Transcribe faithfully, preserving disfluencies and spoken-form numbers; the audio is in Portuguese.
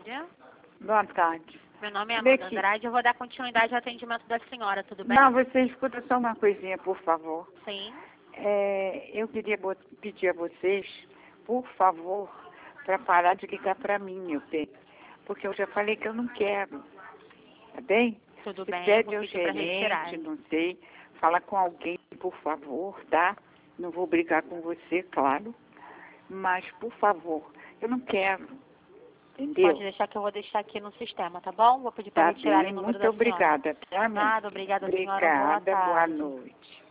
tarde. Boa tarde. Meu nome é Vem Amanda aqui. Andrade. Eu vou dar continuidade ao atendimento da senhora, tudo bem? Não, você escuta só uma coisinha, por favor. Sim. É, eu queria bot- pedir a vocês, por favor, para parar de ligar para mim, meu bem. Porque eu já falei que eu não quero. Tá bem? Tudo Se bem, eu pede vou ao pedir para retirar. gerente, não sei, fala com alguém, por favor, tá? Não vou brigar com você, claro. Mas, por favor, eu não quero. Entendeu? Pode deixar que eu vou deixar aqui no sistema, tá bom? Vou pedir para Tá retirar bem, o número muito da senhora. obrigada, tá, minha Nada, filha? obrigada, senhora. Boa Obrigada, boa tarde. noite.